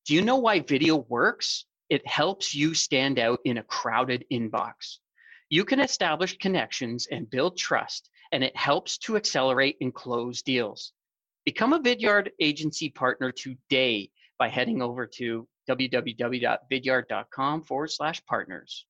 Do you know why video works? It helps you stand out in a crowded inbox. You can establish connections and build trust, and it helps to accelerate and close deals. Become a Vidyard agency partner today by heading over to www.vidyard.com/partners.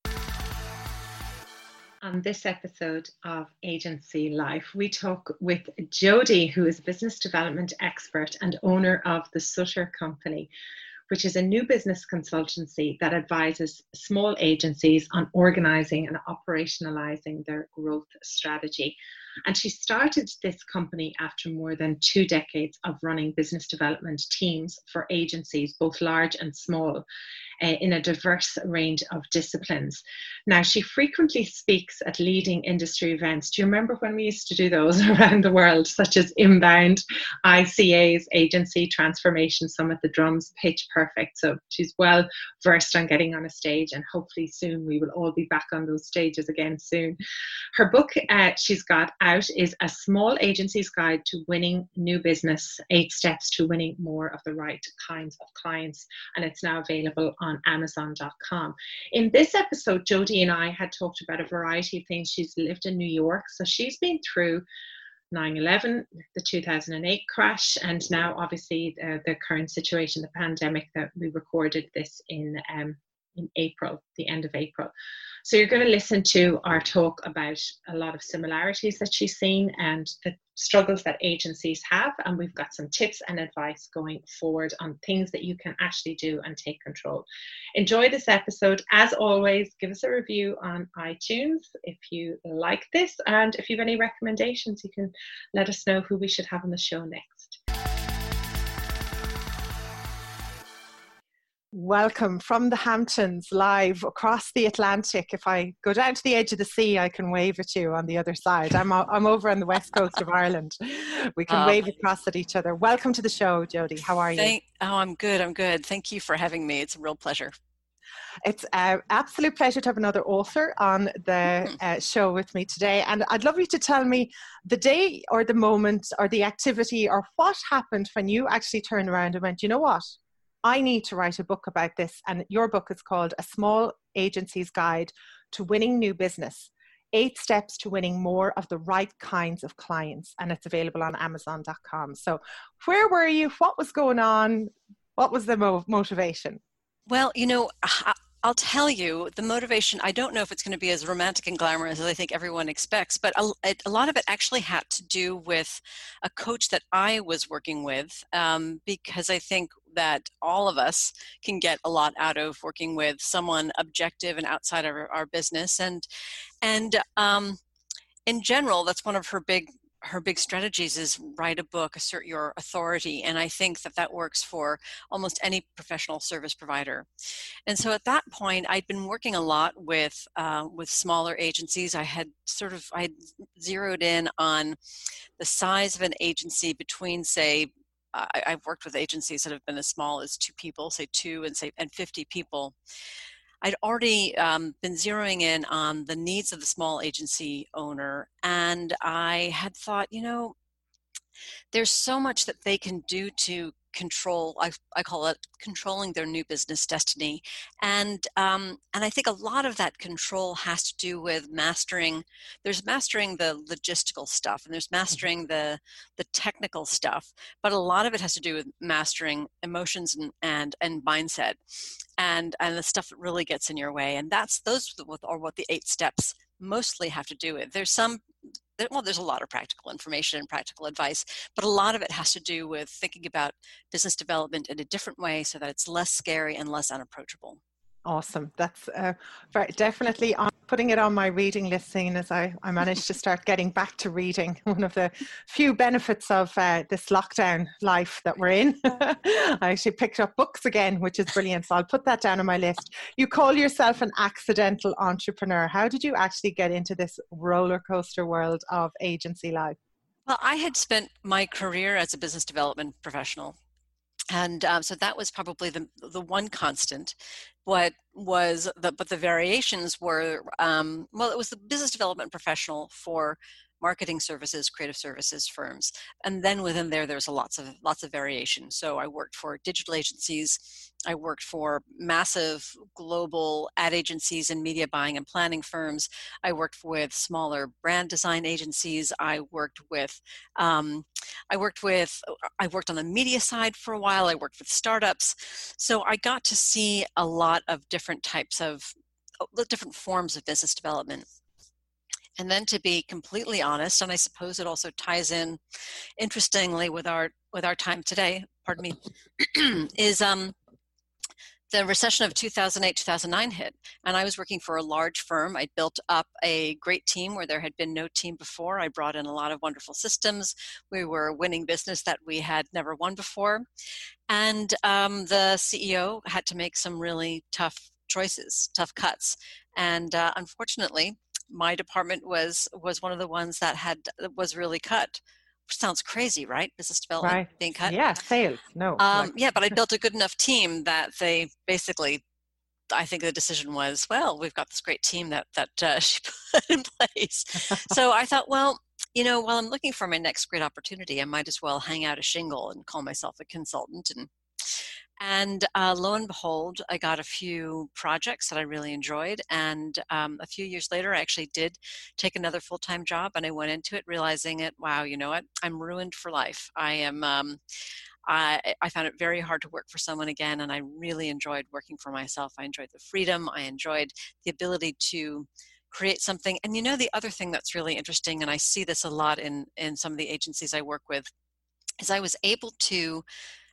On this episode of Agency Life, we talk with Jody, who is a business development expert and owner of the Sutter Company, which is a new business consultancy that advises small agencies on organizing and operationalizing their growth strategy. And she started this company after more than 2 decades of running business development teams for agencies, both large and small, in a diverse range of disciplines. Now, she frequently speaks at leading industry events. Do you remember when we used to do those around the world, such as Inbound, ICA's Agency Transformation Summit, the Drums Pitch Perfect? So she's well versed on getting on a stage, and hopefully soon we will all be back on those stages again soon. Her book she's got out is A Small Agency's Guide to Winning New Business, 8 Steps to Winning More of the Right Kinds of Clients, and it's now available on Amazon.com. In this episode, Jody and I had talked about a variety of things. She's lived in New York, so she's been through 9/11, the 2008 crash, and now obviously the current situation, the pandemic, that we recorded this in April, the end of April. So you're going to listen to our talk about a lot of similarities that she's seen and the struggles that agencies have, and we've got some tips and advice going forward on things that you can actually do and take control. Enjoy this episode. As always, give us a review on iTunes if you like this, and if you have any recommendations, you can let us know who we should have on the show next. Welcome from the Hamptons, live across the Atlantic. If I go down to the edge of the sea, I can wave at you on the other side. I'm over on the west coast of Ireland. We can wave across at each other. Welcome to the show, Jody. How are you? I'm good. Thank you for having me. It's a real pleasure. It's an absolute pleasure to have another author on the show with me today. And I'd love you to tell me the day or the moment or the activity or what happened when you actually turned around and went, you know what? I need to write a book about this. And your book is called A Small Agency's Guide to Winning New Business, 8 Steps to Winning More of the Right Kinds of Clients. And it's available on Amazon.com. So where were you? What was going on? What was the motivation? Well, I'll tell you, the motivation, I don't know if it's going to be as romantic and glamorous as I think everyone expects, but a lot of it actually had to do with a coach that I was working with, because I think that all of us can get a lot out of working with someone objective and outside of our business. And in general, that's one of her big strategies is write a book, assert your authority. And I think that works for almost any professional service provider. And so at that point, I'd been working a lot with smaller agencies. I had zeroed in on the size of an agency between, say, I've worked with agencies that have been as small as 2 people, say 2 and 50 people. I'd already been zeroing in on the needs of the small agency owner, and I had thought, there's so much that they can do to control. I call it controlling their new business destiny, and I think a lot of that control has to do with mastering. There's mastering the logistical stuff, and there's mastering the technical stuff, but a lot of it has to do with mastering emotions and mindset, and the stuff that really gets in your way. And those are what the 8 steps mostly have to do with. There's a lot of practical information and practical advice, but a lot of it has to do with thinking about business development in a different way so that it's less scary and less unapproachable. Awesome. That's definitely putting it on my reading list, seeing as I managed to start getting back to reading. One of the few benefits of this lockdown life that we're in. I actually picked up books again, which is brilliant. So I'll put that down on my list. You call yourself an accidental entrepreneur. How did you actually get into this roller coaster world of agency life? Well, I had spent my career as a business development professional. And so that was probably the one constant. But the variations were, it was the business development professional for marketing services, creative services firms. And then within there, there's lots of variation. So I worked for digital agencies. I worked for massive global ad agencies and media buying and planning firms. I worked with smaller brand design agencies. I worked on the media side for a while. I worked with startups. So I got to see a lot of different types of different forms of business development. And then, to be completely honest, and I suppose it also ties in interestingly with our time today, pardon me, is the recession of 2008-2009 hit, and I was working for a large firm. I built up a great team where there had been no team before. I brought in a lot of wonderful systems. We were winning business that we had never won before, and the CEO had to make some really tough choices, tough cuts, and unfortunately, my department was one of the ones that was really cut. Sounds crazy, right? Business development being cut. Yeah, sales. No. Yeah, but I built a good enough team that they basically, I think the decision was, well, we've got this great team that she put in place. So I thought, well, while I'm looking for my next great opportunity, I might as well hang out a shingle and call myself a consultant. And lo and behold, I got a few projects that I really enjoyed. And a few years later, I actually did take another full-time job, and I went into it realizing wow, you know what? I'm ruined for life. I found it very hard to work for someone again, and I really enjoyed working for myself. I enjoyed the freedom. I enjoyed the ability to create something. And the other thing that's really interesting, and I see this a lot in some of the agencies I work with, is I was able to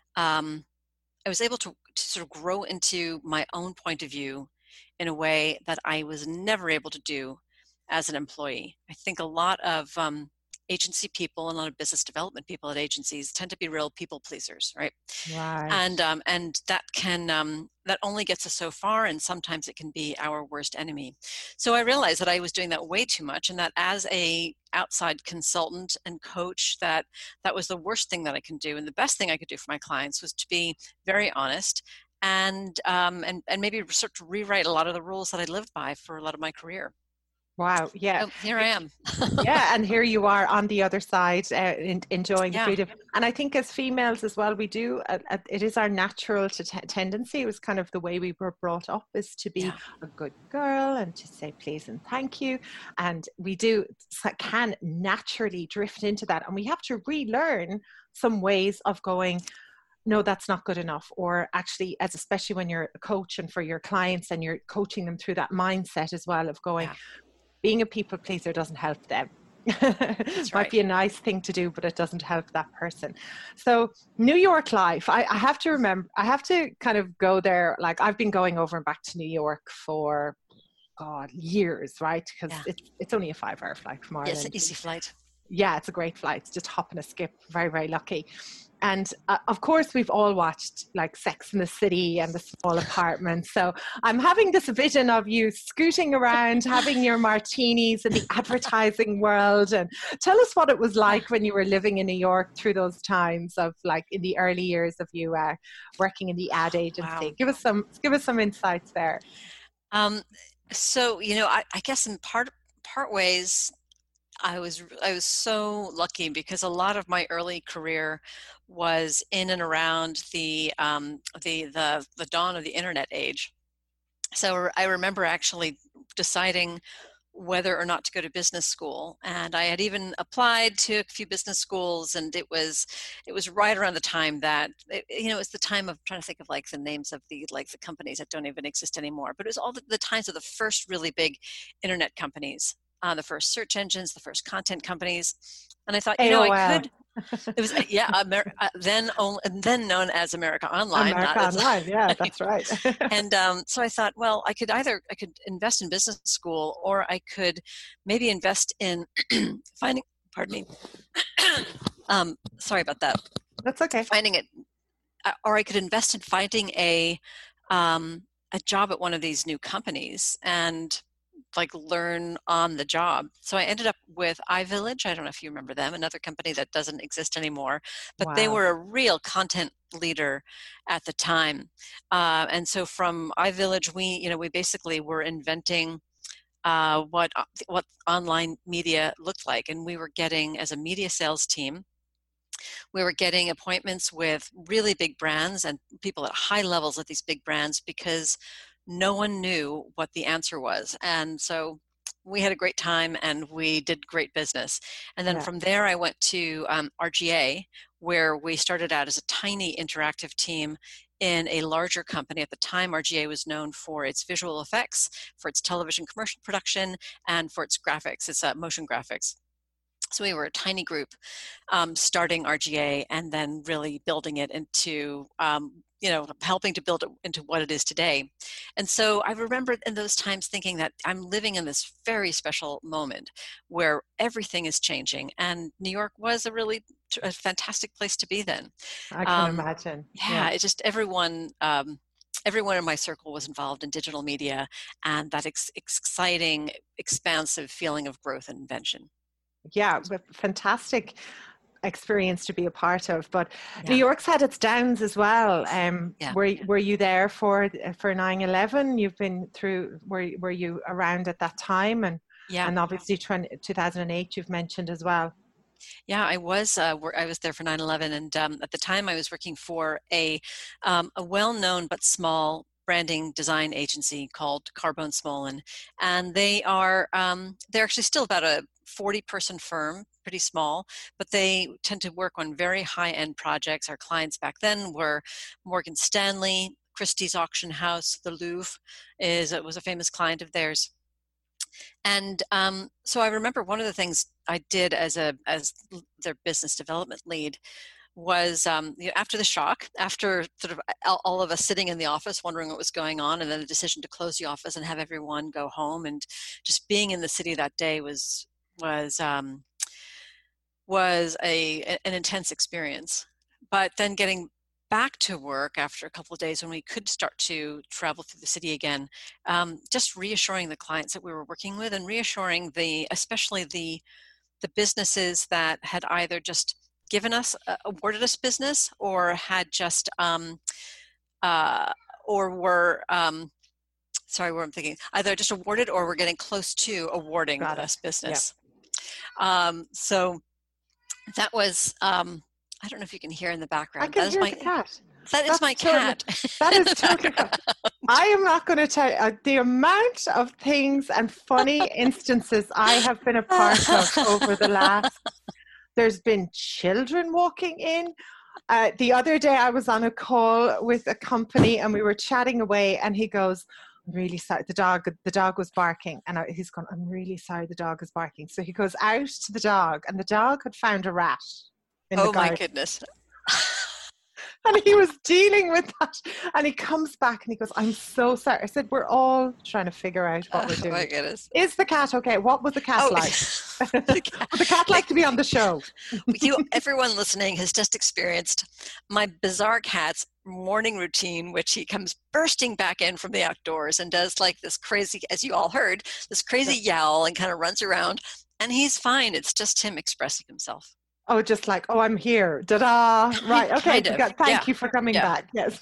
sort of grow into my own point of view in a way that I was never able to do as an employee. I think a lot of agency people and a lot of business development people at agencies tend to be real people pleasers, right? Right. And that can that only gets us so far, and sometimes it can be our worst enemy. So I realized that I was doing that way too much, and that as a outside consultant and coach, that was the worst thing that I can do, and the best thing I could do for my clients was to be very honest and maybe sort of rewrite a lot of the rules that I lived by for a lot of my career. Wow. Yeah. So here I am. Yeah. And here you are on the other side, enjoying the freedom. And I think as females as well, we do, it is our natural tendency. It was kind of the way we were brought up, is to be a good girl and to say please and thank you. And we can naturally drift into that. And we have to relearn some ways of going, no, that's not good enough. Or actually, especially when you're a coach and for your clients and you're coaching them through that mindset as well of going, being a people pleaser doesn't help them. Might be a nice thing to do, but it doesn't help that person. So New York life, I have to kind of go there. Like, I've been going over and back to New York for years, right? Because it's only a 5-hour flight from Ireland. Yes, an easy flight. Yeah, it's a great flight. It's just hop and a skip. Very, very lucky. And of course, we've all watched like Sex and the City and The Small Apartment. So I'm having this vision of you scooting around, having your martinis in the advertising world. And tell us what it was like when you were living in New York through those times of like in the early years of you working in the ad agency. Wow. Give us some insights there. So, I guess in part ways, I was so lucky because a lot of my early career was in and around the dawn of the internet age. So I remember actually deciding whether or not to go to business school, and I had even applied to a few business schools, and it was right around the time that it was the time of trying to think of like the names of the companies that don't even exist anymore, but it was all the times of the first really big internet companies. The first search engines, the first content companies, and I thought, I could. It was then known as America Online. Yeah, that's right. And so I thought, well, I could invest in business school, or I could maybe invest in finding. Pardon me. Sorry about that. That's okay. Finding it, or I could invest in finding a job at one of these new companies and learn on the job. So I ended up with iVillage. I don't know if you remember them, another company that doesn't exist anymore, but They were a real content leader at the time. And so from iVillage, we basically were inventing what online media looked like. And we were getting, as a media sales team, we were getting appointments with really big brands and people at high levels at these big brands because no one knew what the answer was. And so we had a great time and we did great business. And then from there, I went to RGA, where we started out as a tiny interactive team in a larger company. At the time, RGA was known for its visual effects, for its television commercial production, and for its graphics, its motion graphics. So we were a tiny group starting RGA and then really building it into, helping to build it into what it is today. And so I remember in those times thinking that I'm living in this very special moment where everything is changing. And New York was a fantastic place to be then. I can imagine. Yeah, it just everyone in my circle was involved in digital media and that exciting, expansive feeling of growth and invention. Yeah, fantastic experience to be a part of. But New York's had its downs as well. Were you there for 9/11? You've been through. Were you around at that time? And obviously 2008 you've mentioned as well. Yeah, I was there for 9/11, and at the time I was working for a well-known but small branding design agency called Carbone Smolin, and they're actually still about a 40-person firm, pretty small, but they tend to work on very high-end projects. Our clients back then were Morgan Stanley, Christie's Auction House, the Louvre was a famous client of theirs. And so I remember one of the things I did as their business development lead was after the shock, after sort of all of us sitting in the office wondering what was going on, and then the decision to close the office and have everyone go home, and just being in the city that day was an intense experience. But then getting back to work after a couple of days when we could start to travel through the city again, just reassuring the clients that we were working with, and reassuring especially the businesses that had either just awarded us business, or had just either just awarded or were getting close to awarding us business. So that was I don't know if you can hear in the background. I can hear the cat. That is my cat. That is totally fine. I am not going to tell you the amount of things and funny instances I have been a part of over the last. There's been children walking in. The other day I was on a call with a company and we were chatting away, and he goes, "I'm really sorry, the dog was barking." And he's gone, "I'm really sorry, the dog is barking." So he goes out to the dog, and the dog had found a rat in the garden. My goodness. And he was dealing with that, and he comes back and he goes, "I'm so sorry." I said, "We're all trying to figure out what we're doing." My goodness. Is the cat okay? What was the cat like? Would the cat like to be on the show? Everyone listening has just experienced my bizarre cat's morning routine, which he comes bursting back in from the outdoors and does like this crazy, as you all heard, this crazy yowl and kind of runs around, and he's fine. It's just him expressing himself. Oh, just like, "Oh, I'm here. Da-da. Right. Okay. Thank you for coming back." Yes.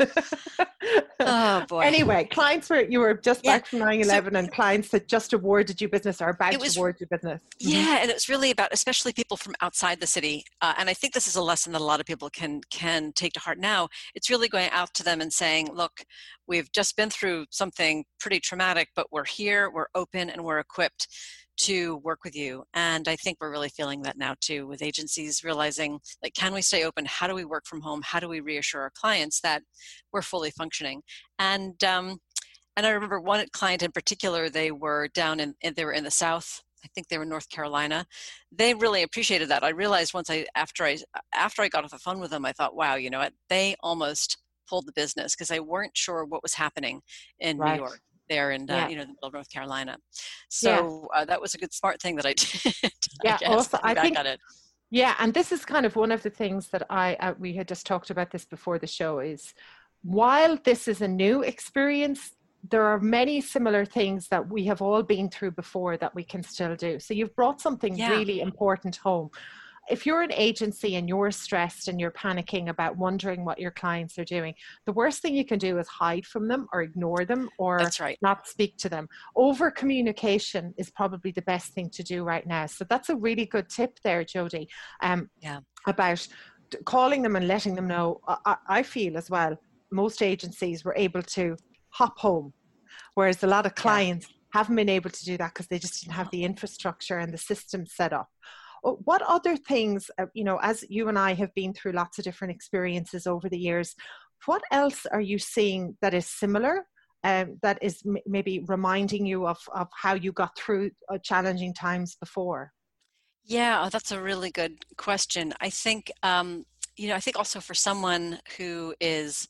Oh, boy. Anyway, you were just back from 9/11, and clients that just awarded you business or about to award you business. Yeah. And it was really about, especially people from outside the city. And I think this is a lesson that a lot of people can take to heart now. It's really going out to them and saying, "Look, we've just been through something pretty traumatic, but we're here, we're open, and we're equipped to work with you." And I think we're really feeling that now too, with agencies realizing, like, can we stay open? How do we work from home? How do we reassure our clients that we're fully functioning? And I remember one client in particular, they were they were in the South. I think they were North Carolina. They really appreciated that. I realized after I got off the phone with them, I thought, wow, you know what? They almost pulled the business because they weren't sure what was happening in New York. There in the middle of North Carolina. So that was a good smart thing that I did. Also I think at it. Yeah, and this is kind of one of the things that we had just talked about this before the show, is while this is a new experience, there are many similar things that we have all been through before that we can still do. So you've brought something really important home. if you're an agency and you're stressed and you're panicking about wondering what your clients are doing, the worst thing you can do is hide from them or ignore them or That's right. not speak to them. Over communication is probably the best thing to do right now. So that's a really good tip there, Jody, about calling them and letting them know. I feel as well, most agencies were able to hop home, whereas a lot of clients haven't been able to do that because they just didn't have the infrastructure and the system set up. What other things, as you and I have been through lots of different experiences over the years, what else are you seeing that is similar, that is maybe reminding you of how you got through challenging times before? Yeah, that's a really good question. I think, I think also for someone who is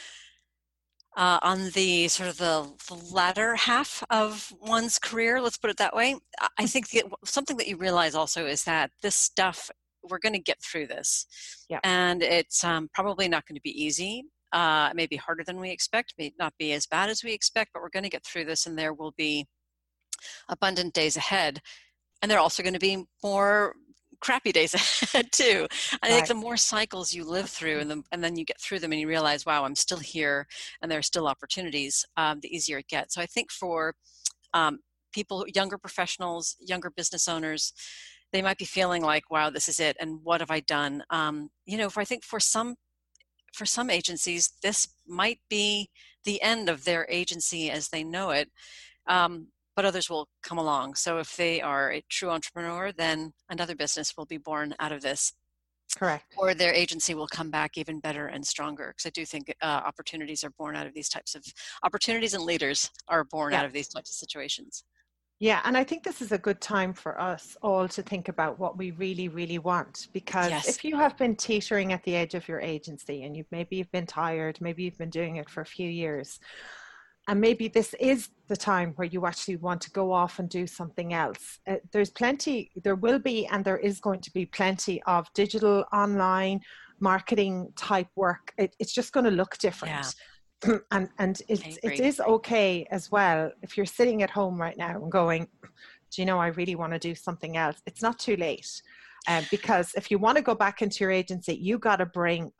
on the sort of the latter half of one's career, let's put it that way, I think something that you realize also is that this stuff, we're going to get through this. Yeah. And it's probably not going to be easy. It may be harder than we expect, may not be as bad as we expect, but we're going to get through this, and there will be abundant days ahead. And there are also going to be more crappy days ahead too. I think the more cycles you live through and then you get through them and you realize, wow, I'm still here and there are still opportunities, the easier it gets. So I think for people, younger professionals, younger business owners, they might be feeling like, wow, this is it. And what have I done? I think for some agencies, this might be the end of their agency as they know it. But others will come along. So if they are a true entrepreneur, then another business will be born out of this. Correct. Or their agency will come back even better and stronger. Because I do think opportunities are born out of these types of opportunities, and leaders are born out of these types of situations. Yeah, and I think this is a good time for us all to think about what we really, really want. Because if you have been teetering at the edge of your agency and you've been tired, maybe you've been doing it for a few years, and maybe this is the time where you actually want to go off and do something else. There will be, and there is going to be plenty of digital online marketing type work. It's just going to look different. Yeah. and it is okay as well if you're sitting at home right now and going, do you know, I really want to do something else. It's not too late. Because if you want to go back into your agency, you got to bring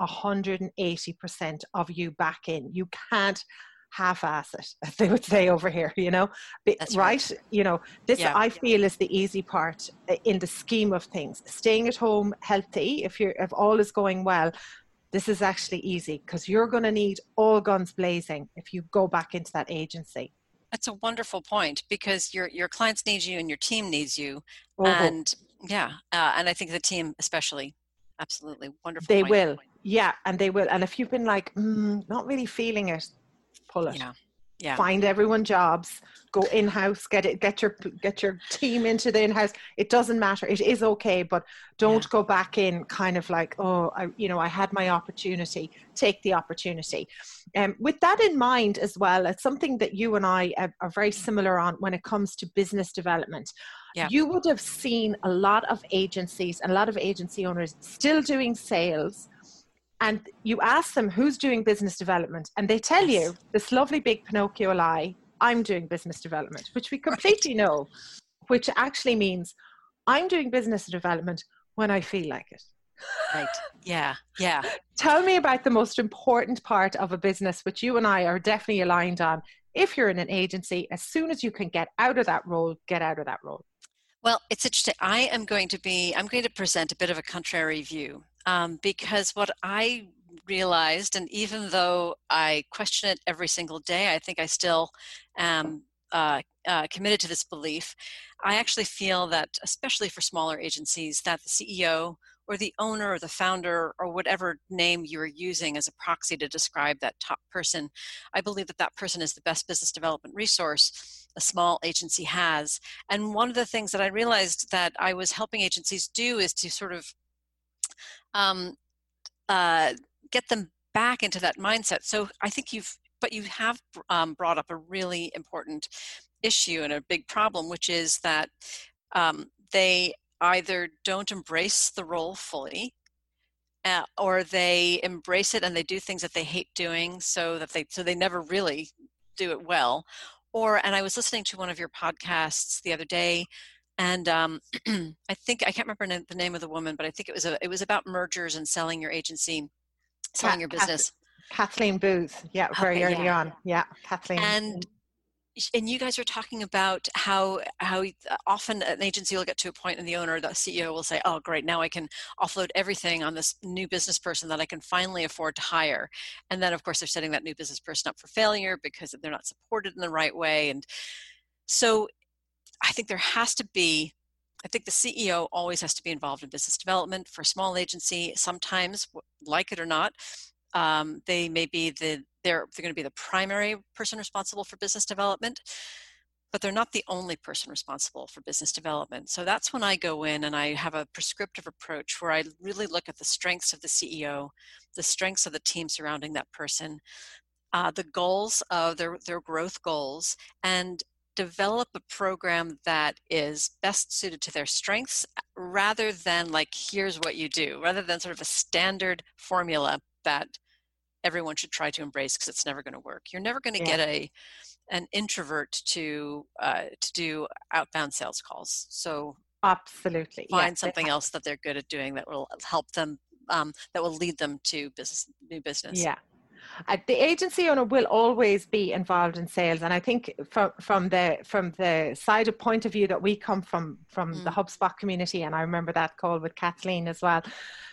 180% of you back in. You can't half-ass it, as they would say over here, That's right. This I feel is the easy part in the scheme of things. Staying at home healthy, if all is going well, this is actually easy because you're going to need all guns blazing if you go back into that agency. That's a wonderful point, because your clients need you and your team needs you. And and I think the team especially, absolutely wonderful. They will. Yeah, and they will. And if you've been like, not really feeling it, pull it. Yeah. Find everyone jobs, go in-house, get your team into the in-house. It doesn't matter. It is okay, but don't go back in kind of like, I had my opportunity. Take the opportunity. With that in mind as well, it's something that you and I are very similar on when it comes to business development. Yeah. You would have seen a lot of agencies and a lot of agency owners still doing sales. And you ask them who's doing business development, and they tell you this lovely big Pinocchio lie, I'm doing business development, which we completely know, which actually means I'm doing business development when I feel like it. Right. Yeah. Yeah. Tell me about the most important part of a business, which you and I are definitely aligned on. If you're in an agency, as soon as you can get out of that role, get out of that role. Well, it's interesting. I'm going to present a bit of a contrary view. Because what I realized, and even though I question it every single day, I think I still am committed to this belief. I actually feel that, especially for smaller agencies, that the CEO or the owner or the founder or whatever name you're using as a proxy to describe that top person, I believe that person is the best business development resource a small agency has. And one of the things that I realized that I was helping agencies do is to sort of get them back into that mindset. So I think you have brought up a really important issue and a big problem, which is that they either don't embrace the role fully, or they embrace it and they do things that they hate doing, so they never really do it well. And I was listening to one of your podcasts the other day, And I think, I can't remember the name of the woman, but I think it was about mergers and selling your agency, selling your business. Kathleen Booth, yeah, very early on. Yeah, Kathleen. And you guys were talking about how often an agency will get to a point and the owner, the CEO will say, oh, great, now I can offload everything on this new business person that I can finally afford to hire. And then, of course, they're setting that new business person up for failure because they're not supported in the right way. And so I think there has to be, I think the CEO always has to be involved in business development. For a small agency, sometimes, like it or not, they may be they're going to be the primary person responsible for business development, but they're not the only person responsible for business development. So that's when I go in and I have a prescriptive approach where I really look at the strengths of the CEO, the strengths of the team surrounding that person, the goals of their growth goals, and develop a program that is best suited to their strengths, rather than like, here's what you do, rather than sort of a standard formula that everyone should try to embrace, because it's never going to work. You're never going to get an introvert to do outbound sales calls. So absolutely, find something else that they're good at doing that will help them, that will lead them to new business. Yeah. The agency owner will always be involved in sales, and I think from the side of point of view that we come from the HubSpot community, and I remember that call with Kathleen as well.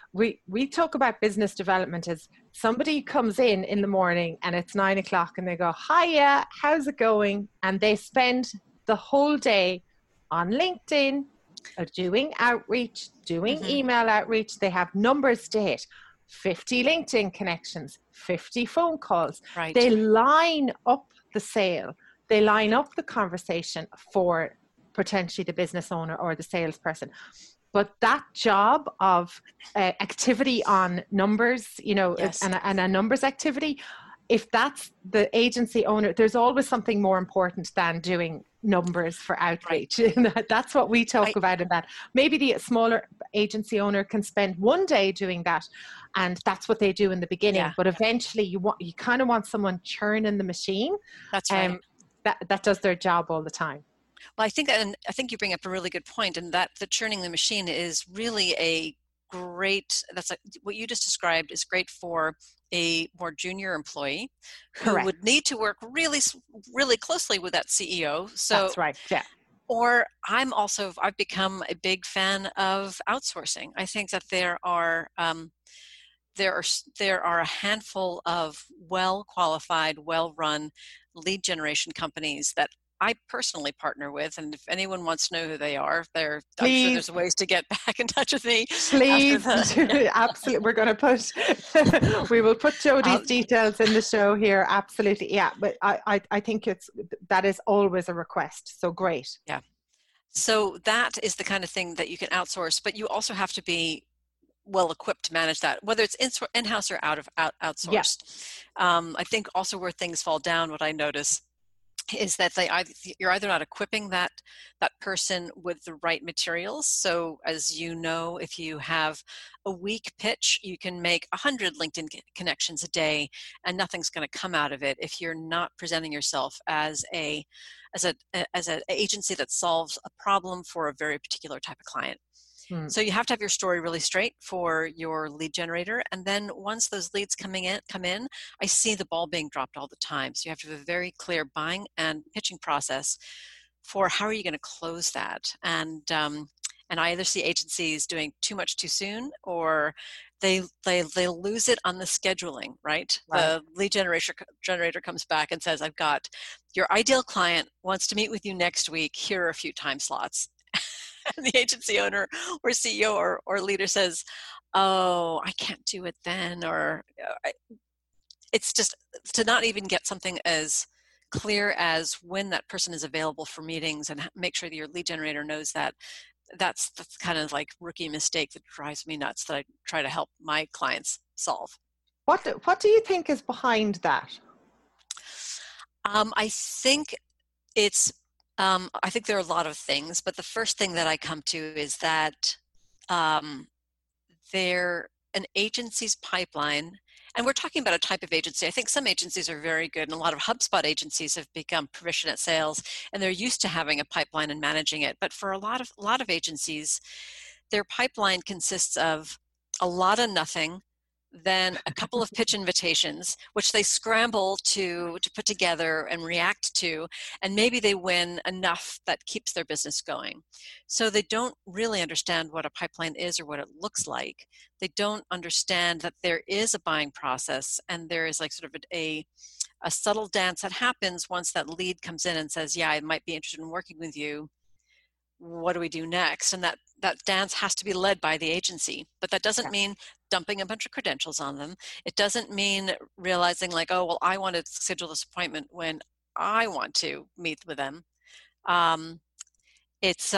We talk about business development as somebody comes in the morning and it's 9 o'clock and they go, hiya, how's it going? And they spend the whole day on LinkedIn doing outreach, doing email outreach. They have numbers to hit. 50 LinkedIn connections, 50 phone calls. Right. They line up the sale. They line up the conversation for potentially the business owner or the salesperson. But that job of activity on numbers, yes, and a numbers activity, if that's the agency owner, there's always something more important than doing numbers for outreach. Right. That's what we talk about in that. Maybe the smaller agency owner can spend one day doing that, and that's what they do in the beginning. Yeah. But eventually you kind of want someone churning the machine. That's right. That does their job all the time. Well, I think you bring up a really good point, and that the churning the machine is really what you just described is great for a more junior employee who would need to work really, really closely with that CEO. So that's right. Yeah. Or I've become a big fan of outsourcing. I think that there are a handful of well-qualified, well-run lead generation companies that I personally partner with, and if anyone wants to know who they are, I'm sure there's ways to get back in touch with me. Please, absolutely. We're going to we will put Jodie's details in the show here. Absolutely, yeah. But I think that is always a request. So great. Yeah. So that is the kind of thing that you can outsource, but you also have to be well equipped to manage that, whether it's in-house or outsourced. Yeah. I think also where things fall down, what I notice is that you're either not equipping that person with the right materials. So as you know, if you have a weak pitch, you can make 100 LinkedIn connections a day and nothing's going to come out of it if you're not presenting yourself as an agency that solves a problem for a very particular type of client. So you have to have your story really straight for your lead generator. And then once those leads come in, I see the ball being dropped all the time. So you have to have a very clear buying and pitching process for how are you going to close that. And I either see agencies doing too much too soon, or they lose it on the scheduling, right? The lead generator comes back and says, I've got your ideal client wants to meet with you next week. Here are a few time slots. And the agency owner or CEO or leader says, oh, I can't do it then. Or it's just to not even get something as clear as when that person is available for meetings, and make sure that your lead generator knows that. That's the kind of like rookie mistake that drives me nuts, that I try to help my clients solve. What do you think is behind that? I think I think there are a lot of things, but the first thing that I come to is that an agency's pipeline, And we're talking about a type of agency. I think some agencies are very good, and a lot of HubSpot agencies have become proficient at sales, and they're used to having a pipeline and managing it. But for a lot of agencies, their pipeline consists of a lot of nothing, then a couple of pitch invitations, which they scramble to put together and react to, and maybe they win enough that keeps their business going. So they don't really understand what a pipeline is or what it looks like. They don't understand that there is a buying process, and there is like sort of a subtle dance that happens once that lead comes in and says, yeah, I might be interested in working with you. What do we do next? And that dance has to be led by the agency. But that doesn't mean dumping a bunch of credentials on them. It doesn't mean realizing like, oh, well, I want to schedule this appointment when I want to meet with them. It's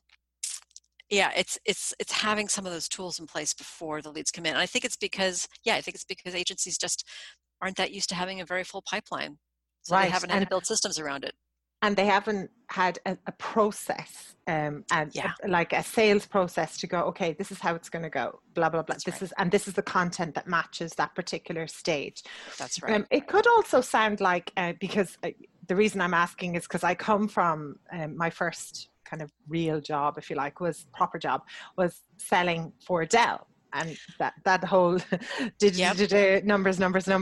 having some of those tools in place before the leads come in. And I think it's because agencies just aren't that used to having a very full pipeline. So they haven't had to build systems around it. And they haven't had a process, like a sales process to go, okay, this is how it's going to go, blah, blah, blah. This is the content that matches that particular stage. That's right. It could also sound like, because the reason I'm asking is because I come from my first kind of real job, if you like, proper job, was selling for Dell. And that whole numbers,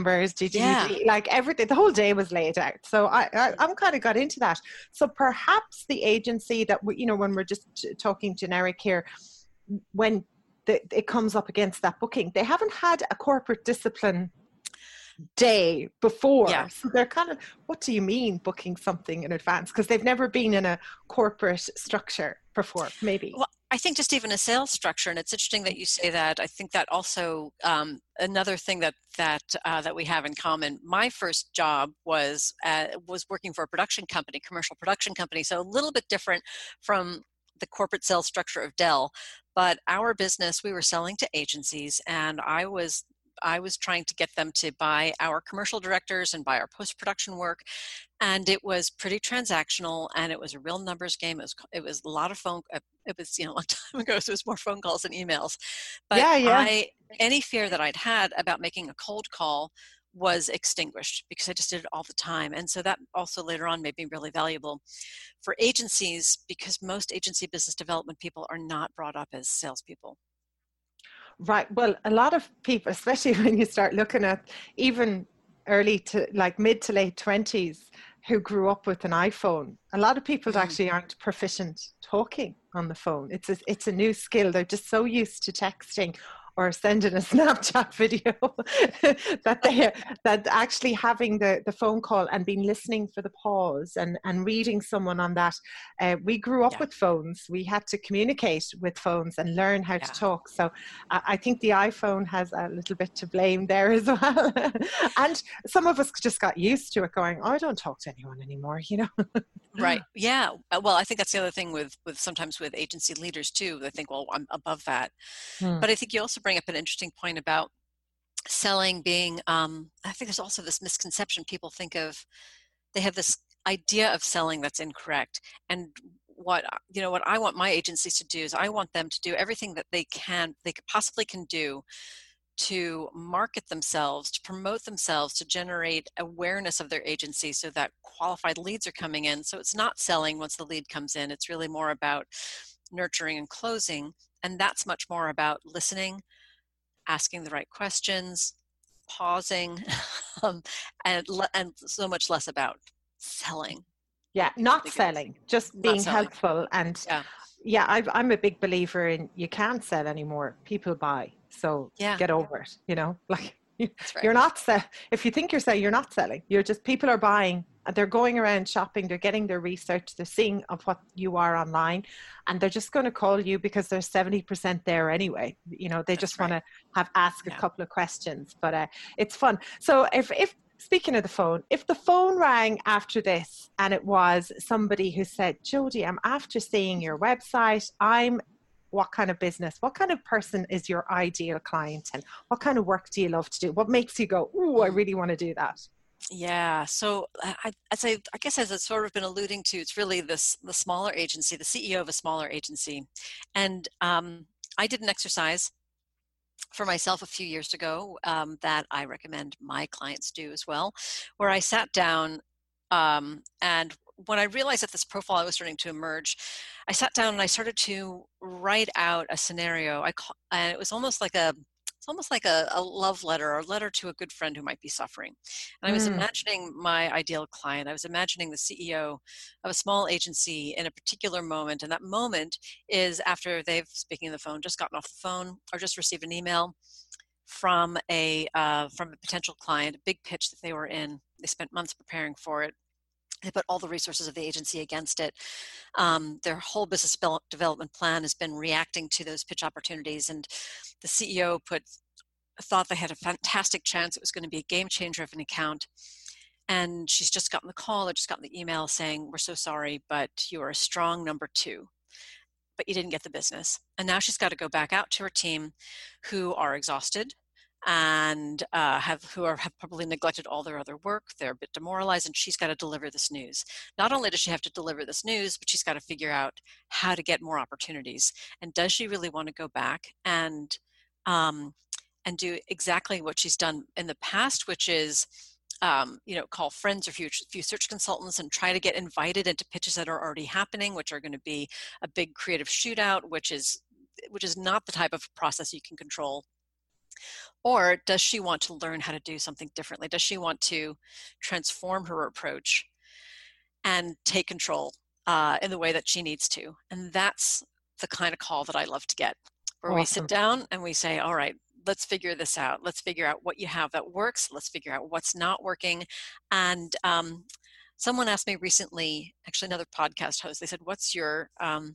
like everything, the whole day was laid out. So I'm kind of got into that. So perhaps the agency that, when we're just talking generic here, when it comes up against that booking, they haven't had a corporate discipline day before. Yeah. So they're kind of, what do you mean booking something in advance? Because they've never been in a corporate structure before, maybe. Well, I think just even a sales structure, and it's interesting that you say that. I think that also another thing that we have in common. My first job was working for a production company, commercial production company, so a little bit different from the corporate sales structure of Dell. But our business, we were selling to agencies, and I was trying to get them to buy our commercial directors and buy our post-production work. And it was pretty transactional, and it was a real numbers game. It was a lot of phone. It was a long time ago, so it was more phone calls than emails. But any fear that I'd had about making a cold call was extinguished because I just did it all the time. And so that also later on made me really valuable for agencies, because most agency business development people are not brought up as salespeople. Right. Well, a lot of people, especially when you start looking at even early to like mid to late 20s who grew up with an iPhone, a lot of people actually aren't proficient talking on the phone. It's a new skill. They're just so used to texting or sending a Snapchat video that actually having the phone call and being listening for the pause and reading someone on that. We grew up with phones. We had to communicate with phones and learn how to talk. So I think the iPhone has a little bit to blame there as well. And some of us just got used to it, going, oh, I don't talk to anyone anymore, Right. Yeah. Well, I think that's the other thing with sometimes with agency leaders too. They think, well, I'm above that. But I think you also bring up an interesting point about selling being, I think there's also this misconception. People think they have this idea of selling that's incorrect. And what I want my agencies to do is I want them to do everything that they possibly can do to market themselves, to promote themselves, to generate awareness of their agency so that qualified leads are coming in. So it's not selling once the lead comes in. It's really more about nurturing and closing. And that's much more about listening, asking the right questions, pausing, and so much less about selling. Yeah, not selling, just being helpful. And I'm a big believer in you can't sell anymore. People buy. So get over it, like you're not if you think you're selling, you're not selling. You're just, people are buying, they're going around shopping, they're getting their research, they're seeing of what you are online, and they're just going to call you because there's 70% there anyway. They just want to ask a couple of questions, but it's fun. So if speaking of the phone, if the phone rang after this and it was somebody who said, Jody, I'm after seeing your website, what kind of business, what kind of person is your ideal client, and what kind of work do you love to do? What makes you go, ooh, I really want to do that? Yeah, so I'd say, I guess as it's sort of been alluding to, it's really the smaller agency, the CEO of a smaller agency. And I did an exercise for myself a few years ago that I recommend my clients do as well, where I sat down and when I realized that this profile was starting to emerge, I sat down and I started to write out a scenario. And it was almost like a love letter or a letter to a good friend who might be suffering. And I was imagining my ideal client. I was imagining the CEO of a small agency in a particular moment. And that moment is after they've, speaking on the phone, just gotten off the phone or just received an email from a potential client, a big pitch that they were in. They spent months preparing for it. They put all the resources of the agency against it. Their whole business development plan has been reacting to those pitch opportunities. And the CEO thought they had a fantastic chance. It was going to be a game changer of an account. And she's just gotten the call or just gotten the email saying, we're so sorry, but you are a strong number 2, but you didn't get the business. And now she's got to go back out to her team who are exhausted and have probably neglected all their other work. They're a bit demoralized, and she's got to deliver this news. Not only does she have to deliver this news, but she's got to figure out how to get more opportunities. And does she really want to go back and do exactly what she's done in the past, which is call friends or few search consultants and try to get invited into pitches that are already happening, which are going to be a big creative shootout, which is not the type of process you can control? Or does she want to learn how to do something differently? Does she want to transform her approach and take control in the way that she needs to? And that's the kind of call that I love to get, where we sit down and we say, all right, let's figure this out. Let's figure out what you have that works. Let's figure out what's not working. And someone asked me recently, actually another podcast host, they said, what's your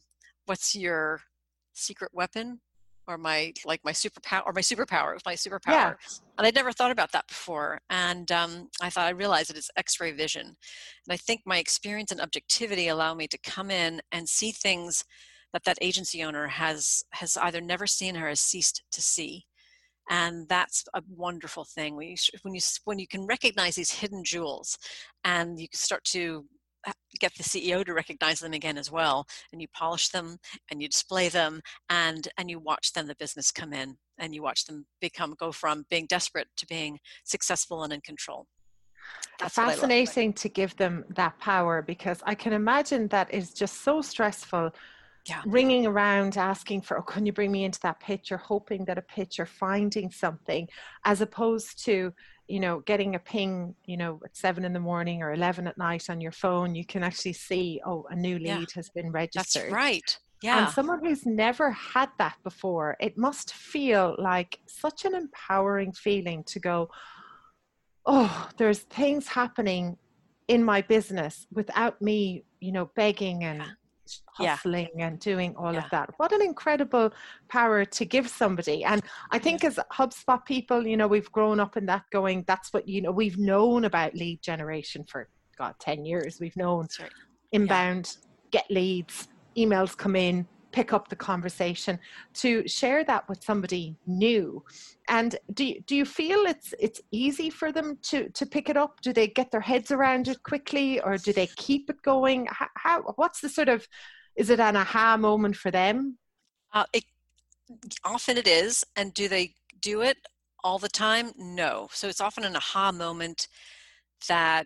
secret weapon? Or my superpower. It was my superpower. Yeah. And I'd never thought about that before. And I realized that it's X-ray vision. And I think my experience and objectivity allow me to come in and see things that agency owner has either never seen or has ceased to see. And that's a wonderful thing. When you can recognize these hidden jewels, and you can start to get the CEO to recognize them again as well, and you polish them and you display them, and you watch then the business come in, and you watch them go from being desperate to being successful and in control. That's fascinating to give them that power, because I can imagine that is just so stressful. Yeah. Ringing around asking for, can you bring me into that pitch, or hoping that a pitch or finding something, as opposed to getting a ping, at 7 a.m. or 11 at night on your phone. You can actually see, a new lead has been registered. That's right. Yeah. And someone who's never had that before, it must feel like such an empowering feeling to go, there's things happening in my business without me, begging and hustling and doing all of that. What an incredible power to give somebody. And I think as HubSpot people, we've grown up in that, going, that's what, we've known about lead generation for 10 years. We've known inbound, get leads, emails come in, pick up the conversation. To share that with somebody new, and do you feel it's easy for them to pick it up? Do they get their heads around it quickly, or do they keep it going? What's the sort of, is it an aha moment for them? Often it is. And do they do it all the time? No. So it's often an aha moment that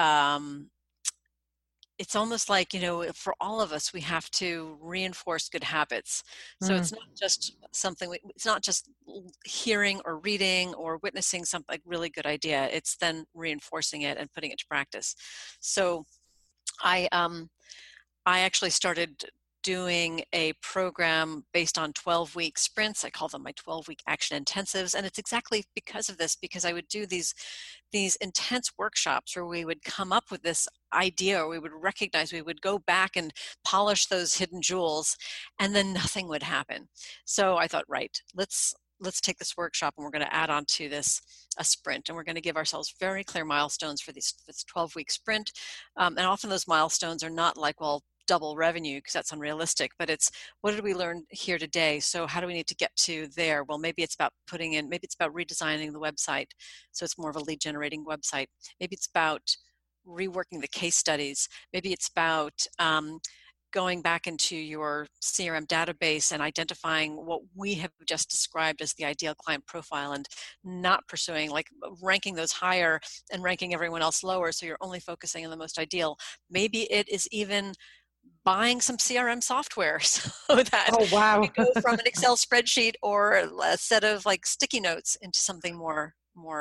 it's almost like, for all of us, we have to reinforce good habits. So it's not just it's not just hearing or reading or witnessing something like really good idea. It's then reinforcing it and putting it to practice. So I actually started doing a program based on 12-week sprints. I call them my 12-week action intensives. And it's exactly because of this, because I would do these intense workshops where we would come up with this idea, or we would go back and polish those hidden jewels, and then nothing would happen. So I thought, right, let's take this workshop and we're going to add on to this a sprint, and we're going to give ourselves very clear milestones for this 12-week sprint. And often those milestones are not like, double revenue, because that's unrealistic, but it's, what did we learn here today? So how do we need to get to there? Well, maybe it's about redesigning the website so it's more of a lead generating website. Maybe it's about reworking the case studies. Maybe it's about going back into your CRM database and identifying what we have just described as the ideal client profile, and not pursuing, like ranking those higher and ranking everyone else lower, so you're only focusing on the most ideal. Maybe it is even buying some CRM software so that wow. you go from an Excel spreadsheet or a set of like sticky notes into something more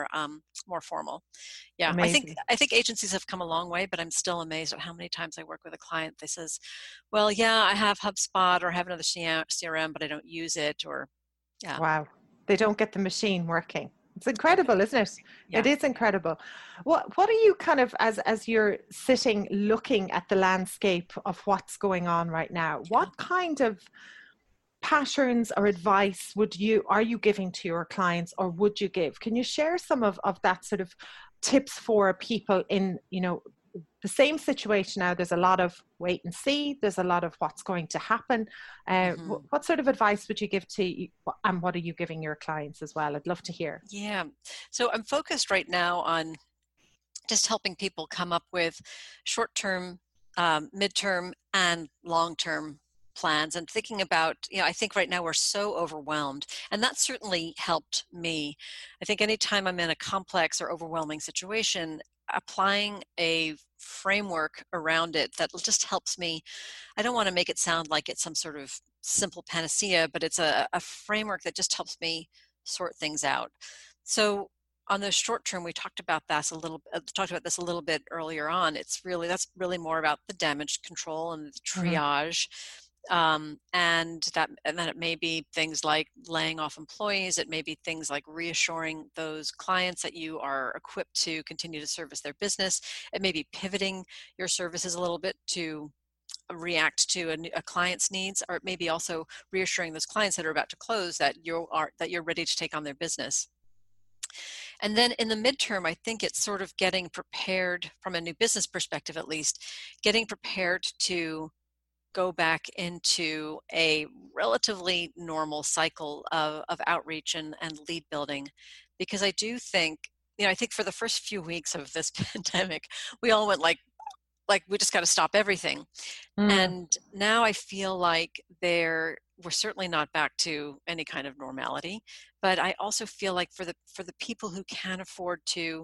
formal. Yeah, Amazing. I think agencies have come a long way, but I'm still amazed at how many times I work with a client that says, well, yeah, I have HubSpot or I have another CRM, but I don't use it. Or yeah. Wow. They don't get the machine working. It's incredible, isn't it? Yeah. It is incredible. What are you kind of, as you're sitting looking at the landscape of what's going on right now, what kind of patterns or advice are you giving to your clients, or would you give? Can you share some of that sort of tips for people in, the same situation now? There's a lot of wait and see. There's a lot of what's going to happen. What sort of advice would you give and what are you giving your clients as well? I'd love to hear. Yeah. So I'm focused right now on just helping people come up with short-term, midterm, and long-term plans, and thinking about, I think right now we're so overwhelmed, and that certainly helped me. I think anytime I'm in a complex or overwhelming situation, applying a framework around it that just helps me. I don't want to make it sound like it's some sort of simple panacea, but it's a framework that just helps me sort things out. So on the short term, we talked about this a little bit earlier on. That's really more about the damage control and the triage. And then it may be things like laying off employees. It may be things like reassuring those clients that you are equipped to continue to service their business. It may be pivoting your services a little bit to react to a client's needs, or it may be also reassuring those clients that are about to close that you're ready to take on their business. And then in the midterm, I think it's sort of getting prepared from a new business perspective, at least, getting prepared to go back into a relatively normal cycle of outreach and lead building. Because I do think, I think for the first few weeks of this pandemic, we all went like we just got to stop everything. And now I feel like we're certainly not back to any kind of normality, but I also feel like for the people who can afford to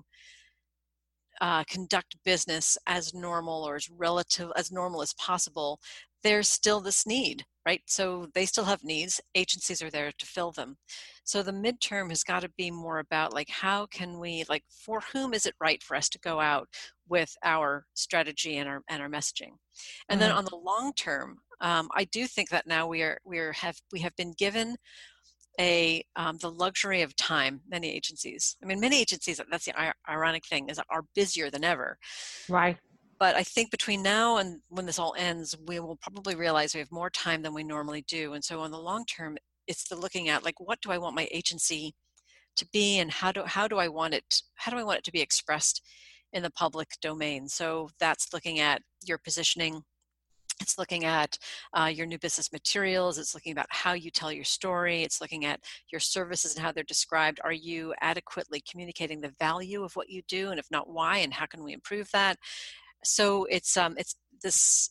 conduct business as normal or as normal as possible, there's still this need, right? So they still have needs. Agencies are there to fill them. So the midterm has got to be more about like, how can we, like, for whom is it right for us to go out with our strategy and our messaging? And then on the long term, I do think that now we have been given the luxury of time. Many agencies, that's the ironic thing, is are busier than ever. Right. But I think between now and when this all ends, we will probably realize we have more time than we normally do. And so on the long term, it's the looking at, like, what do I want my agency to be, and how do I want it to be expressed in the public domain? So that's looking at your positioning. It's looking at your new business materials. It's looking about how you tell your story. It's looking at your services and how they're described. Are you adequately communicating the value of what you do? And if not, why? And how can we improve that? So it's this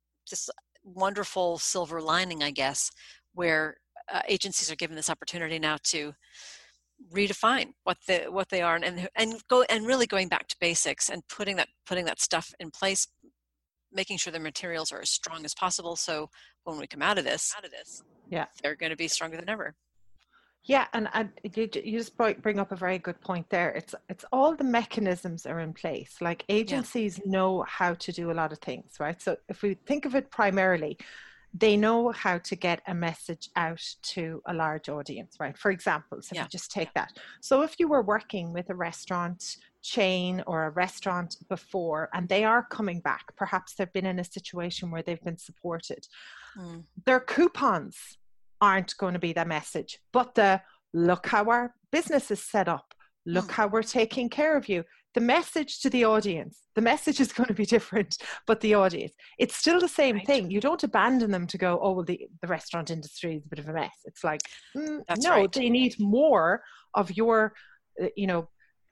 wonderful silver lining, I guess, where agencies are given this opportunity now to redefine what they are, and really going back to basics and putting that stuff in place, making sure the materials are as strong as possible. So when we come out of this, they're going to be stronger than ever. Yeah, and you just bring up a very good point there. It's all the mechanisms are in place. Like, agencies know how to do a lot of things, right? So if we think of it primarily, they know how to get a message out to a large audience, right? For example, so if you just take that. So if you were working with a restaurant chain or a restaurant before, and they are coming back, perhaps they've been in a situation where they've been supported, their coupons aren't going to be the message, but look how our business is set up, look how we're taking care of you. The message to the audience, the message is going to be different, but the audience, it's still the same thing. You don't abandon them to go, oh, well, the restaurant industry is a bit of a mess. It's like, they need more of your,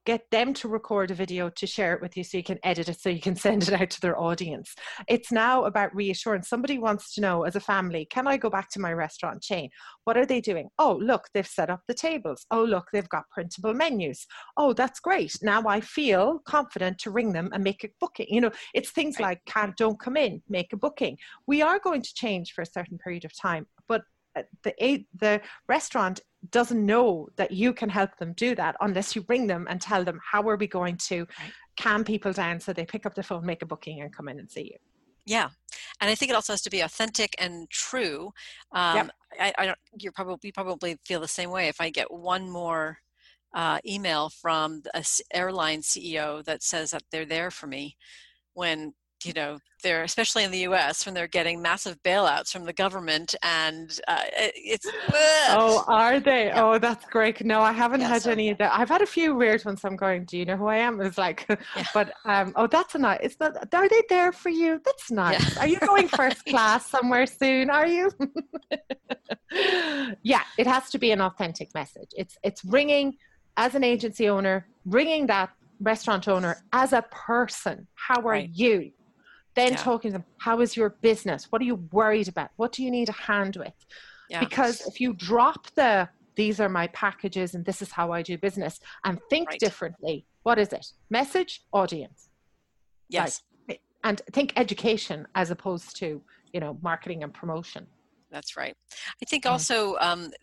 get them to record a video to share it with you so you can edit it so you can send it out to their audience. It's now about reassurance. Somebody wants to know, as a family, can I go back to my restaurant chain? What are they doing? Oh, look, they've set up the tables. Oh, look, they've got printable menus. Oh, that's great. Now I feel confident to ring them and make a booking. You know, it's things like don't come in, make a booking. We are going to change for a certain period of time, but the restaurant doesn't know that you can help them do that unless you ring them and tell them, how are we going to calm people down so they pick up the phone, make a booking, and come in and see you. Yeah, and I think it also has to be authentic and true. Yep. You probably feel the same way. If I get one more email from a airline CEO that says that they're there for me when, you know, they're, especially in the US, when they're getting massive bailouts from the government, and it's oh, are they? Yeah. Oh, that's great. No, I haven't had any of that. I've had a few weird ones. I'm going, do you know who I am? It's like, but oh, that's a nice. It's not. Are they there for you? That's nice. Are you going first class somewhere soon? Are you? Yeah, it has to be an authentic message. It's ringing as an agency owner, ringing that restaurant owner as a person. How are you? Then talking to them, how is your business? What are you worried about? What do you need a hand with? Yeah. Because if you drop these are my packages and this is how I do business, and think differently, what is it? Message, audience. Yes. And think education as opposed to, you know, marketing and promotion. That's right. I think also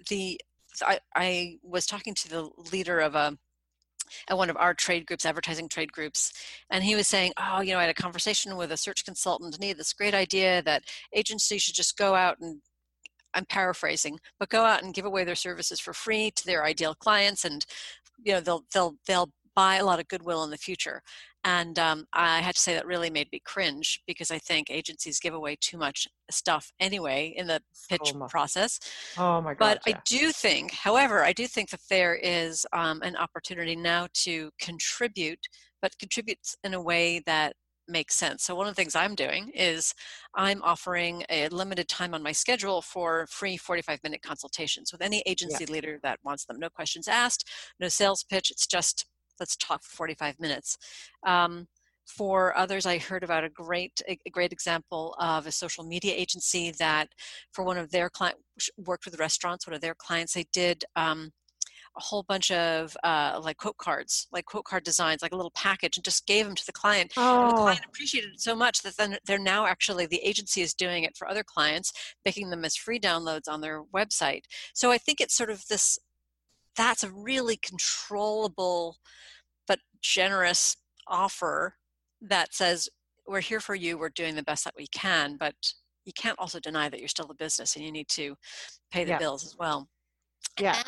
I was talking to the leader of at one of our trade groups, advertising trade groups, and he was saying, oh, you know, I had a conversation with a search consultant and he had this great idea that agencies should just go out and, I'm paraphrasing, but go out and give away their services for free to their ideal clients, and, you know, they'll buy a lot of goodwill in the future. And I had to say that really made me cringe, because I think agencies give away too much stuff anyway in the pitch process. Oh my God! But I do think, however, that there is an opportunity now to contribute, but contribute in a way that makes sense. So one of the things I'm doing is I'm offering a limited time on my schedule for free 45-minute consultations with any agency leader that wants them. No questions asked, no sales pitch. It's just, let's talk for 45 minutes. For others, I heard about a great example of a social media agency that, for one of their clients, worked with restaurants. One of their clients, they did a whole bunch of like quote cards, like quote card designs, like a little package, and just gave them to the client. And the client appreciated it so much that then they're now actually, the agency is doing it for other clients, making them as free downloads on their website. So I think it's sort of this, that's a really controllable but generous offer that says, we're here for you, we're doing the best that we can, but you can't also deny that you're still a business and you need to pay the bills as well. Yeah.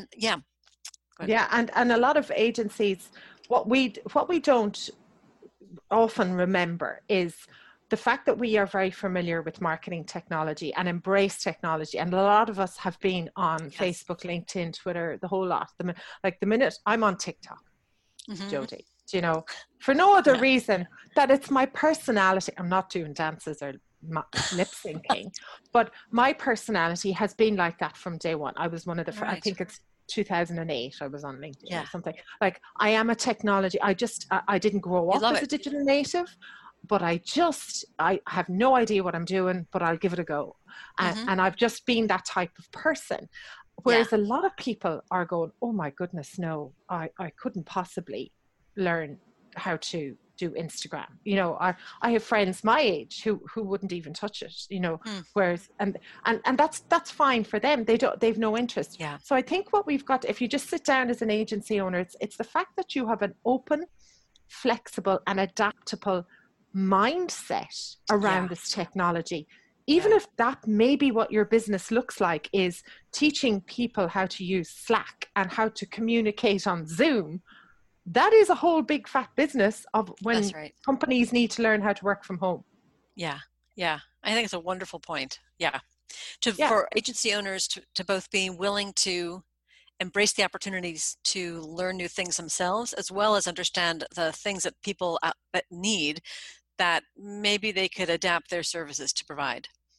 And a lot of agencies, what we don't often remember is the fact that we are very familiar with marketing technology and embrace technology. And a lot of us have been on Facebook, LinkedIn, Twitter, the whole lot. The minute I'm on TikTok, Jodie, you know, for no other reason that it's my personality. I'm not doing dances or lip syncing, but my personality has been like that from day one. I was one of the I think it's 2008 I was on LinkedIn or something. Like, I am a technology, I didn't grow up as a digital native, but I have no idea what I'm doing, but I'll give it a go. And I've just been that type of person. Whereas a lot of people are going, oh my goodness, no, I couldn't possibly learn how to do Instagram. You know, I have friends my age who wouldn't even touch it, you know, whereas, and that's fine for them. They've no interest. Yeah. So I think what we've got, if you just sit down as an agency owner, it's the fact that you have an open, flexible and adaptable mindset around this technology. Even if that may be what your business looks like, is teaching people how to use Slack and how to communicate on Zoom. That is a whole big fat business of when companies need to learn how to work from home. Yeah. Yeah. I think it's a wonderful point. Yeah. For agency owners to both be willing to embrace the opportunities to learn new things themselves, as well as understand the things that people that need, that maybe they could adapt their services to provide.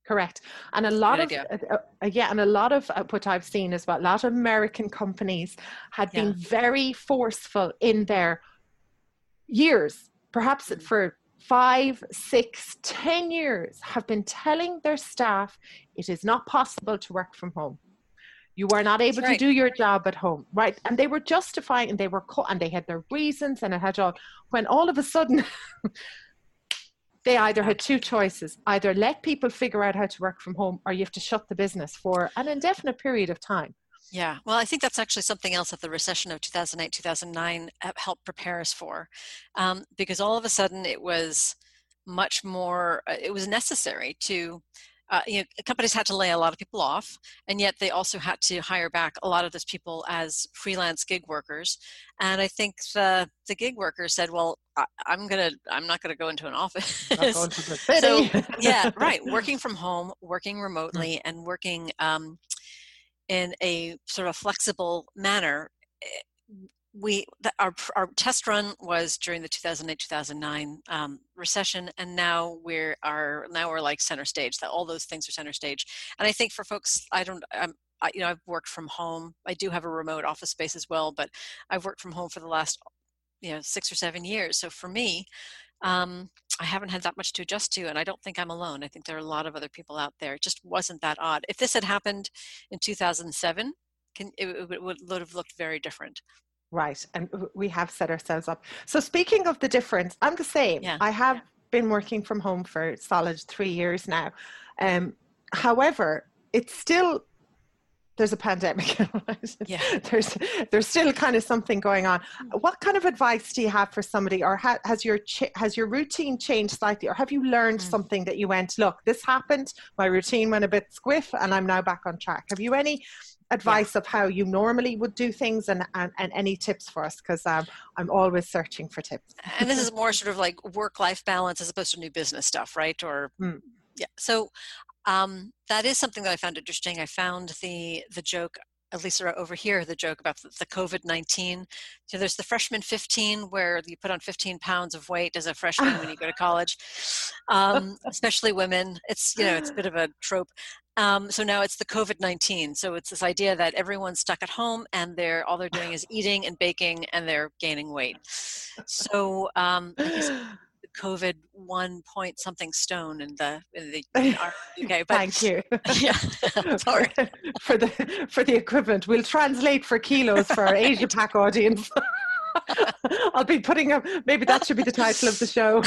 Correct. And a lot of, and a lot of what I've seen as well, a lot of American companies had been very forceful in their years, perhaps for 5, 6, 10 years, have been telling their staff it is not possible to work from home. You are not able to do your job at home, right? And they were justifying, and they were and they had their reasons, and it had all. When all of a sudden, they either had two choices: either let people figure out how to work from home, or you have to shut the business for an indefinite period of time. Yeah, well, I think that's actually something else that the recession of 2008, 2009 helped prepare us for, because all of a sudden it was much more. It was necessary to. Companies had to lay a lot of people off, and yet they also had to hire back a lot of those people as freelance gig workers. And I think the gig workers said, "Well, I'm not gonna go into an office." Not going to the city. So yeah, right. Working from home, working remotely, and working in a sort of flexible manner. Our test run was during the 2008-2009 recession, and now we're like center stage. That all those things are center stage. And I think for folks, I've worked from home. I do have a remote office space as well, but I've worked from home for the last 6 or 7 years. So for me, I haven't had that much to adjust to, and I don't think I'm alone. I think there are a lot of other people out there. It just wasn't that odd. If this had happened in 2007, it would have looked very different. Right. And we have set ourselves up. So speaking of the difference, I'm the same. Yeah. I have been working from home for solid 3 years now. However, it's still, there's a pandemic. Right? Yeah. There's still kind of something going on. What kind of advice do you have for somebody, or has your routine changed slightly, or have you learned something that you went, look, this happened, my routine went a bit squiff and I'm now back on track? Have you any advice of how you normally would do things, and any tips for us? Because I'm always searching for tips. And this is more sort of like work-life balance as opposed to new business stuff, right? Or so that is something that I found interesting. I found the joke, at least over here, the joke about the COVID-19. So there's the freshman 15, where you put on 15 pounds of weight as a freshman when you go to college, especially women. It's it's a bit of a trope. So now it's the COVID-19. So it's this idea that everyone's stuck at home and all they're doing is eating and baking, and they're gaining weight. So I guess COVID 1 point something stone in the UK. But thank you. Yeah, sorry for the equivalent. We'll translate for kilos for our Asia Pac audience. I'll be putting up. Maybe that should be the title of the show.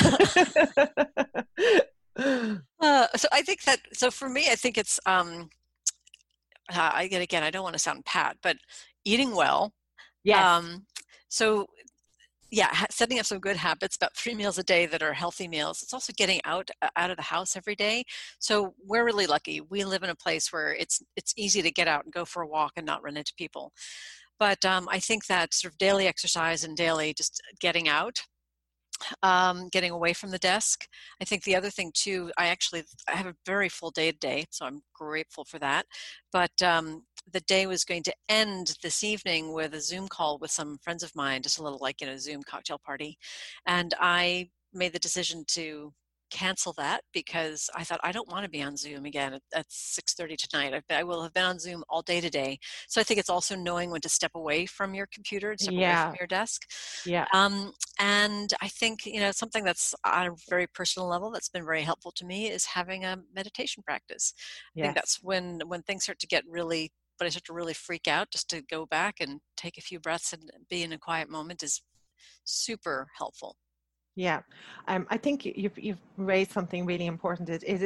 So I think that. So for me, I think it's. Again, I don't want to sound pat, but eating well. Yes. So. Yeah, setting up some good habits, about 3 meals a day that are healthy meals. It's also getting out of the house every day. So we're really lucky. We live in a place where it's easy to get out and go for a walk and not run into people. But I think that sort of daily exercise and daily just getting out, getting away from the desk. I think the other thing too, I have a very full day today, so I'm grateful for that. But the day was going to end this evening with a Zoom call with some friends of mine, just a little Zoom cocktail party. And I made the decision to cancel that because I thought I don't want to be on Zoom again at 6:30 tonight. I will have been on Zoom all day today. So I think it's also knowing when to step away from your computer and step away from your desk. Yeah. And I think, something that's on a very personal level that's been very helpful to me is having a meditation practice. I think that's when things start to get really, but I start to really freak out, just to go back and take a few breaths and be in a quiet moment is super helpful. Yeah, I think you've raised something really important.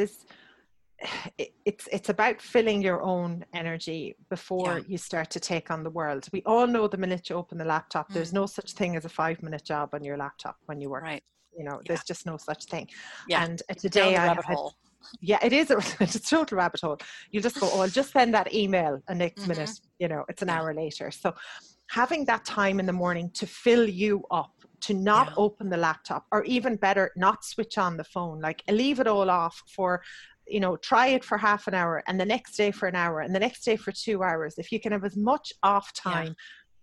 It's about filling your own energy before you start to take on the world. We all know the minute you open the laptop, there's no such thing as a 5-minute job on your laptop when you work. Right. There's just no such thing. Yeah. And today yeah, it is. It's a total rabbit hole. You just go, I'll just send that email, and next minute, it's an hour later. So having that time in the morning to fill you up, to not open the laptop, or even better, not switch on the phone, like leave it all off for, try it for half an hour, and the next day for an hour, and the next day for 2 hours. If you can have as much off time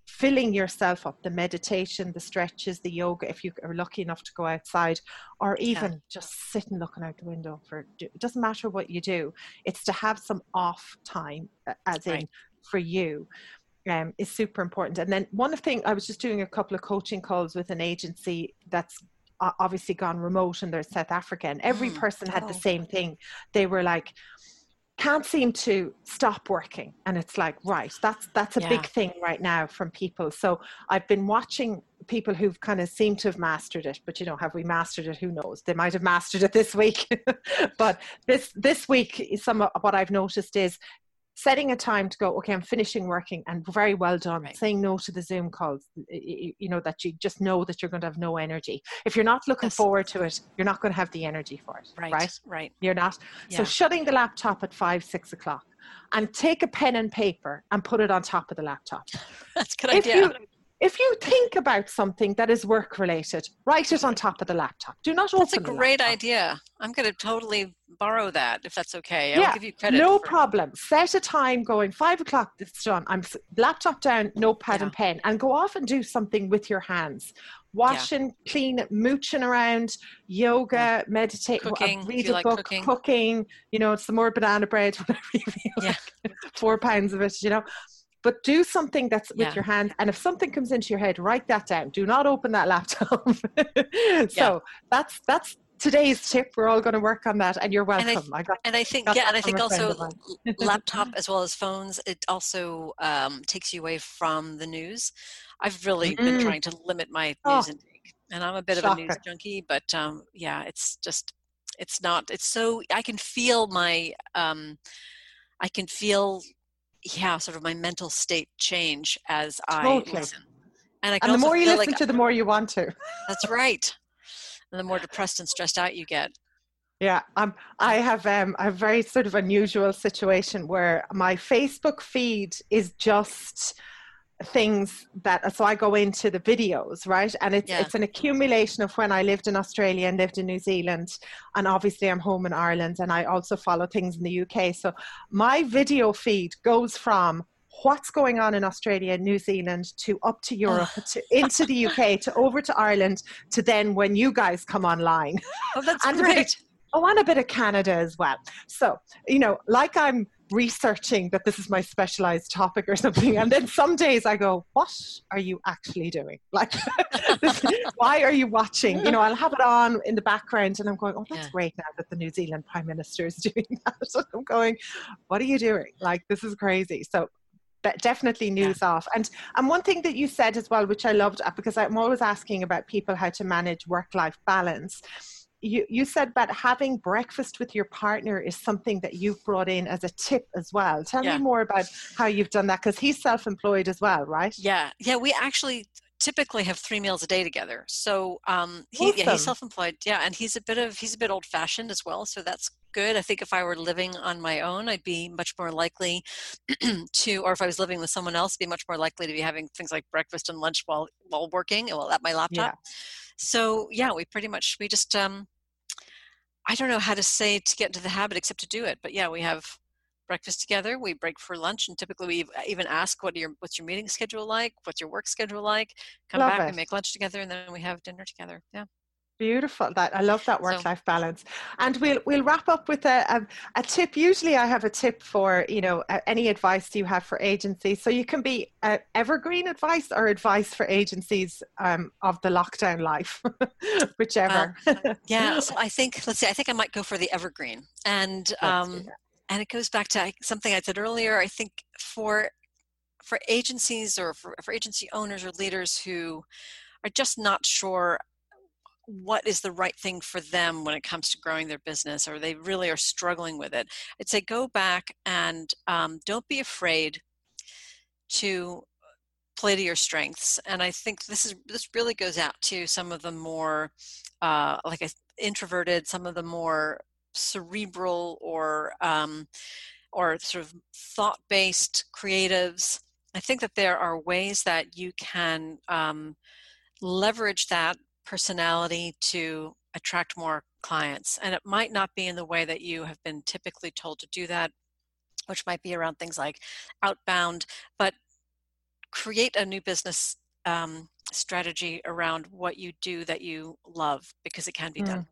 filling yourself up, the meditation, the stretches, the yoga, if you are lucky enough to go outside, or even just sitting looking out the window it doesn't matter what you do. It's to have some off time, as in for you, is super important. And then one thing, I was just doing a couple of coaching calls with an agency that's obviously gone remote, and they're South Africa, and every person had the same thing. They were like, can't seem to stop working. And it's like, right, that's a big thing right now from people. So I've been watching people who've kind of seemed to have mastered it, but have we mastered it? Who knows? They might have mastered it this week. But this week, some of what I've noticed is setting a time to go, okay, I'm finishing working, and very well done. Saying no to the Zoom calls, that you just know that you're going to have no energy. If you're not looking forward to it, you're not going to have the energy for it. Right. You're not. Yeah. So shutting the laptop at 5, 6 o'clock, and take a pen and paper and put it on top of the laptop. That's a good idea. If you think about something that is work related, write it on top of the laptop. Do not open the laptop. That's a great idea. I'm going to totally borrow that, if that's okay. I'll give you credit. No problem. Set a time going 5 o'clock, it's done. I'm laptop down, notepad and pen, and go off and do something with your hands. Washing, clean, mooching around, yoga, meditate, cooking, read a book, cooking, some more banana bread, whatever you feel like, 4 pounds of it, But do something that's with your hand. And if something comes into your head, write that down. Do not open that laptop. So that's today's tip. We're all going to work on that. And you're welcome. I think also laptop as well as phones, it also takes you away from the news. I've really been trying to limit my news intake. And I'm a bit of a news junkie, but it's so, I can feel sort of my mental state change as I listen. And the more you listen to, the more you want to. That's right. And the more depressed and stressed out you get. Yeah, I have a very sort of unusual situation where my Facebook feed is just things so I go into the videos, right? And it's an accumulation of when I lived in Australia and lived in New Zealand, and obviously I'm home in Ireland, and I also follow things in the UK. So my video feed goes from what's going on in Australia and New Zealand to up to Europe, into the UK, to over to Ireland, to then when you guys come online. Oh, that's great. And a bit of Canada as well. So, like I'm researching that this is my specialized topic or something, and then some days I go, what are you actually doing? Like, why are you watching? I'll have it on in the background, and I'm going, oh, that's great now that the New Zealand Prime Minister is doing that. So I'm going, what are you doing? Like, this is crazy. So definitely news off. And one thing that you said as well, which I loved, because I'm always asking about people how to manage work-life balance. You said about having breakfast with your partner is something that you've brought in as a tip as well. Tell me more about how you've done that, because he's self-employed as well, right? Yeah, we actually typically have 3 meals a day together. So he's self-employed, and he's a bit old-fashioned as well, so that's good. I think if I were living on my own, I'd be much more likely or if I was living with someone else, be much more likely to be having things like breakfast and lunch while working, at my laptop. So we just I don't know how to say to get into the habit except to do it, but we have breakfast together, we break for lunch, and typically we even ask what's your meeting schedule like, what's your work schedule like, come back and make lunch together, and then we have dinner together. Beautiful. I love that work-life balance. And we'll wrap up with a tip. Usually I have a tip for, any advice you have for agencies. So you can be evergreen advice or advice for agencies of the lockdown life, whichever. So I think I might go for the evergreen. And it goes back to something I said earlier. I think for agencies or for agency owners or leaders who are just not sure what is the right thing for them when it comes to growing their business, or they really are struggling with it, I'd say go back and don't be afraid to play to your strengths. And I think this really goes out to some of the more introverted, some of the more cerebral or sort of thought-based creatives. I think that there are ways that you can leverage that personality to attract more clients. And it might not be in the way that you have been typically told to do that, which might be around things like outbound, but create a new business strategy around what you do that you love, because it can be done.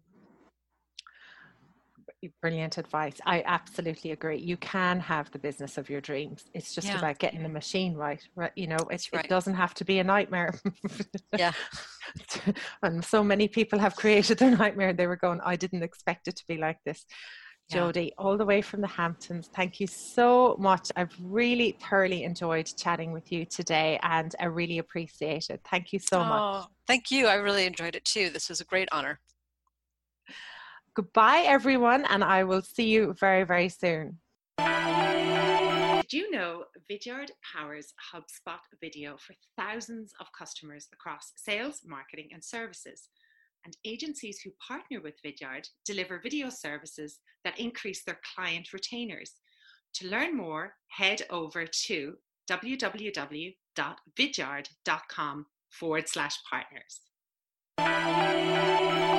Brilliant advice. I absolutely agree. You can have the business of your dreams. It's just about getting the machine right. You know, it doesn't have to be a nightmare. Yeah. And so many people have created their nightmare. They were going, I didn't expect it to be like this. Jody, all the way from the Hamptons, thank you so much. I've really thoroughly enjoyed chatting with you today, and I really appreciate it. Thank you so much. Thank you. I really enjoyed it too. This was a great honor. Goodbye, everyone, and I will see you very, very soon. Did you know Vidyard powers HubSpot video for thousands of customers across sales, marketing, and services? And agencies who partner with Vidyard deliver video services that increase their client retainers. To learn more, head over to www.vidyard.com/partners.